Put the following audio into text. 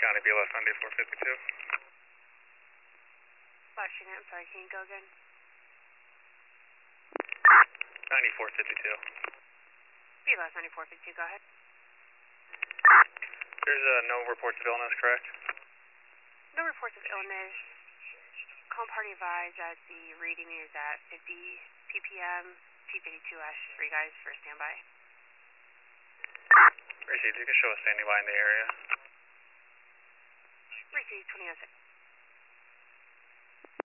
County, BLS 9452. Last unit, I'm sorry, can you go again? 9452. BLS 9452, go ahead. There's no reports of illness, correct? No reports of illness. Calm party advised that the reading is at 50 ppm, T52S for you guys for standby. Received, you can show us standing by in the area. Received 2006.